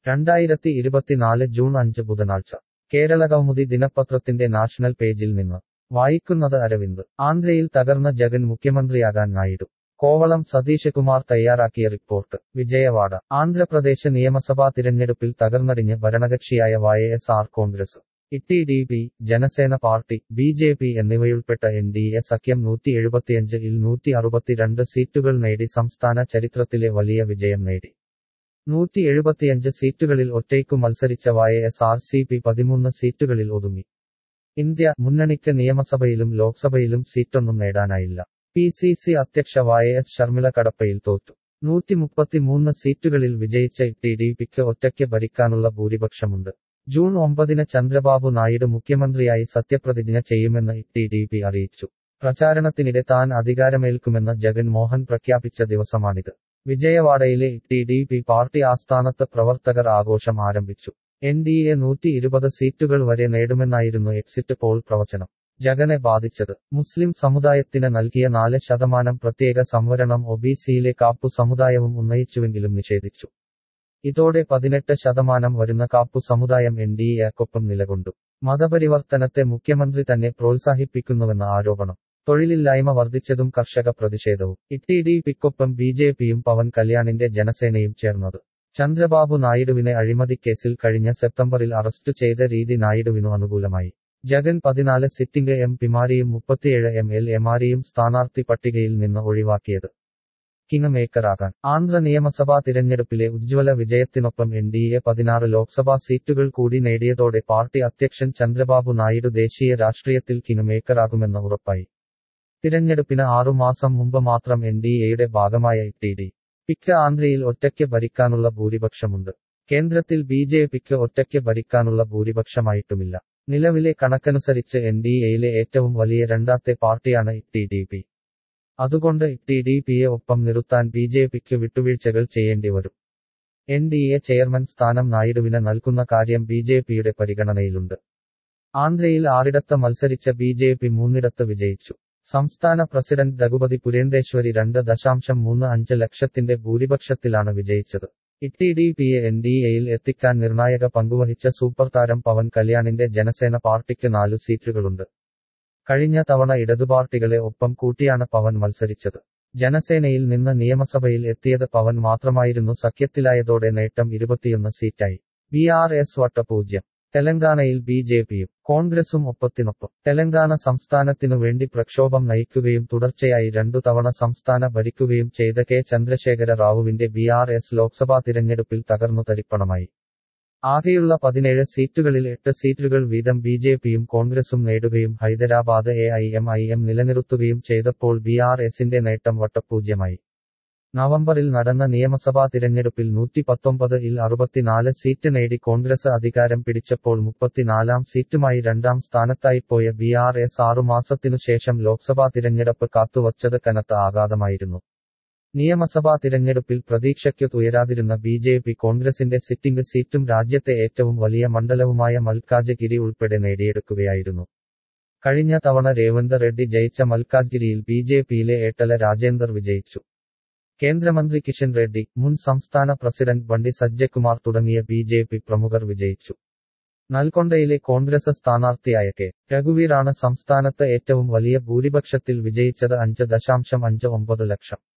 2024 June 5 ബുധനാഴ്ച കേരളകൗമുദി ദിനപത്രത്തിന്റെ national പേജിൽ നിന്ന് വായിക്കുന്നത് അരവിന്ദ്. ആന്ധ്രയിൽ തകർന്ന ജഗൻ മുഖ്യമന്ത്രിയാകാൻ നായിഡു. കോവളം സതീഷ് കുമാർ തയ്യാറാക്കിയ റിപ്പോർട്ട്. വിജയവാഡ. ആന്ധ്രാപ്രദേശ് നിയമസഭാ തിരഞ്ഞെടുപ്പിൽ തകർന്നടിഞ്ഞ് ഭരണകക്ഷിയായ YSR Congress, TDP, Janasena party, BJP എന്നിവയുൾപ്പെട്ട NDA സഖ്യം 175 ൽ 162 സീറ്റുകൾ നേടി സംസ്ഥാന ചരിത്രത്തിലെ വലിയ വിജയം നേടി. 175 സീറ്റുകളിൽ ഒറ്റയ്ക്കു മത്സരിച്ച YSRCP 13 സീറ്റുകളിൽ ഒതുങ്ങി. ഇന്ത്യ മുന്നണിക്ക് നിയമസഭയിലും ലോക്സഭയിലും സീറ്റൊന്നും നേടാനായില്ല. PCC അധ്യക്ഷ YS ഷർമിള കടപ്പയിൽ തോറ്റു. 133 സീറ്റുകളിൽ വിജയിച്ച TDPക്ക് ഒറ്റയ്ക്ക് ഭരിക്കാനുള്ള ഭൂരിപക്ഷമുണ്ട്. ജൂൺ 9 ചന്ദ്രബാബു നായിഡു മുഖ്യമന്ത്രിയായി സത്യപ്രതിജ്ഞ ചെയ്യുമെന്ന് TDP അറിയിച്ചു. പ്രചാരണത്തിനിടെ താൻ അധികാരമേൽക്കുമെന്ന് ജഗൻ മോഹൻ പ്രഖ്യാപിച്ച ദിവസമാണിത്. വിജയവാഡയിലെ TDP പാർട്ടി ആസ്ഥാനത്ത് പ്രവർത്തകർ ആഘോഷം ആരംഭിച്ചു. NDA 120 സീറ്റുകൾ വരെ നേടുമെന്നായിരുന്നു എക്സിറ്റ് പോൾ പ്രവചനം. ജഗനെ ബാധിച്ചത്. മുസ്ലിം സമുദായത്തിന് നൽകിയ 4% പ്രത്യേക സംവരണം OBCയിലെ കാപ്പു സമുദായവും ഉന്നയിച്ചുവെങ്കിലും നിഷേധിച്ചു. ഇതോടെ 18% വരുന്ന കാപ്പു സമുദായം NDAക്കൊപ്പം നിലകൊണ്ടു. മതപരിവർത്തനത്തെ മുഖ്യമന്ത്രി തന്നെ പ്രോത്സാഹിപ്പിക്കുന്നുവെന്ന ആരോപണം. തൊഴിലില്ലായ്മ വർദ്ധിച്ചതും കർഷക പ്രതിഷേധവും. TDPക്കൊപ്പം BJPയും പവൻ കല്യാണിന്റെ ജനസേനയും ചേർന്നത്. ചന്ദ്രബാബു നായിഡുവിനെ അഴിമതിക്കേസിൽ കഴിഞ്ഞ സെപ്റ്റംബറിൽ അറസ്റ്റ് ചെയ്ത രീതി നായിഡുവിനു അനുകൂലമായി. ജഗൻ 14 സിറ്റിംഗ് MPമാരെയും 37 MLAമാരെയും സ്ഥാനാർത്ഥി പട്ടികയിൽ നിന്ന് ഒഴിവാക്കിയത്. കിങ് മേക്കറാകാൻ. ആന്ധ്ര നിയമസഭാ തിരഞ്ഞെടുപ്പിലെ ഉജ്ജ്വല വിജയത്തിനൊപ്പം NDA 16 ലോക്സഭാ സീറ്റുകൾ കൂടി നേടിയതോടെ പാർട്ടി അധ്യക്ഷൻ ചന്ദ്രബാബു നായിഡു ദേശീയ രാഷ്ട്രീയത്തിൽ കിങ് മേക്കറാകുമെന്ന് ഉറപ്പായി. തിരഞ്ഞെടുപ്പിന് 6 മാസം മുമ്പ് മാത്രം NDAയുടെ ഭാഗമായ TDPക്ക് ആന്ധ്രയിൽ ഒറ്റയ്ക്ക് ഭരിക്കാനുള്ള ഭൂരിപക്ഷമുണ്ട്. കേന്ദ്രത്തിൽ BJPക്ക് ഒറ്റയ്ക്ക് ഭരിക്കാനുള്ള ഭൂരിപക്ഷമായിട്ടുമില്ല. നിലവിലെ കണക്കനുസരിച്ച് NDAയിലെ ഏറ്റവും വലിയ രണ്ടാമത്തെ പാർട്ടിയാണ് TDP. അതുകൊണ്ട് TDPയെ ഒപ്പം നിർത്താൻ BJPക്ക് വിട്ടുവീഴ്ചകൾ ചെയ്യേണ്ടി വരും. NDA ചെയർമാൻ സ്ഥാനം നായിഡുവിന് നൽകുന്ന കാര്യം BJPയുടെ പരിഗണനയിലുണ്ട്. ആന്ധ്രയിൽ 6 മത്സരിച്ച BJP 3 വിജയിച്ചു. സംസ്ഥാന പ്രസിഡന്റ് രഘുപതി പുരേന്ദേശ്വരി 2.35 ലക്ഷത്തിന്റെ ഭൂരിപക്ഷത്തിലാണ് വിജയിച്ചത്. TDPയെ NDAയിൽ എത്തിക്കാൻ നിർണായക പങ്കുവഹിച്ച സൂപ്പർ താരം പവൻ കല്യാണിന്റെ ജനസേന പാർട്ടിക്ക് 4 സീറ്റുകളുണ്ട്. കഴിഞ്ഞ തവണ ഇടതുപാർട്ടികളെ ഒപ്പം കൂട്ടിയാണ് പവൻ മത്സരിച്ചത്. ജനസേനയിൽ നിന്ന് നിയമസഭയിൽ എത്തിയത് പവൻ മാത്രമായിരുന്നു. സഖ്യത്തിലായതോടെ നേട്ടം 21 സീറ്റായി. BRS വട്ട 0. തെലങ്കാനയിൽ BJPയും കോൺഗ്രസും ഒപ്പത്തിനൊപ്പം. തെലങ്കാന സംസ്ഥാനത്തിനു വേണ്ടി പ്രക്ഷോഭം നയിക്കുകയും തുടർച്ചയായി 2 തവണ സംസ്ഥാന ഭരിക്കുകയും ചെയ്ത K ചന്ദ്രശേഖര റാവുവിന്റെ BRS ലോക്സഭാ തിരഞ്ഞെടുപ്പിൽ തകർന്നു തരിപ്പണമായി. ആകെയുള്ള 17 സീറ്റുകളിൽ 8 സീറ്റുകൾ വീതം BJPയും കോൺഗ്രസും നേടുകയും ഹൈദരാബാദ് AIMIM നിലനിർത്തുകയും ചെയ്തപ്പോൾ BRSന്റെ നേട്ടം വട്ടപൂജ്യമായി. നവംബറിൽ നടന്ന നിയമസഭാ തിരഞ്ഞെടുപ്പിൽ 119 ൽ 64 സീറ്റ് നേടി കോൺഗ്രസ് അധികാരം പിടിച്ചപ്പോൾ 34ാം സീറ്റുമായി 2ാം സ്ഥാനത്തായിപ്പോയ BRS 6 മാസത്തിനു ശേഷം ലോക്സഭാ തിരഞ്ഞെടുപ്പ് കാത്തുവച്ചത് കനത്ത ആഘാതമായിരുന്നു. നിയമസഭാ തിരഞ്ഞെടുപ്പിൽ പ്രതീക്ഷയ്ക്ക് ഉയരാതിരുന്ന BJP കോൺഗ്രസിന്റെ സിറ്റിംഗ് സീറ്റും രാജ്യത്തെ ഏറ്റവും വലിയ മണ്ഡലവുമായ മൽക്കാജ്ഗിരി ഉൾപ്പെടെ നേടിയെടുക്കുകയായിരുന്നു. കഴിഞ്ഞ തവണ രേവന്ത് റെഡ്ഡി ജയിച്ച മൽക്കാജ്ഗിരിയിൽ BJPയിലെ ഏട്ടല രാജേന്ദർ വിജയിച്ചു. കേന്ദ്രമന്ത്രി കിഷൻ റെഡ്ഡി, മുൻ സംസ്ഥാന പ്രസിഡന്റ് ബണ്ടി സജ്ജകുമാർ തുടങ്ങിയ BJP പ്രമുഖർ വിജയിച്ചു. നൽകൊണ്ടയിലെ കോൺഗ്രസ് സ്ഥാനാർത്ഥിയായ K രഘുവീറാണ് സംസ്ഥാനത്ത് ഏറ്റവും വലിയ ഭൂരിപക്ഷത്തിൽ വിജയിച്ചത്. 5.59 ലക്ഷം.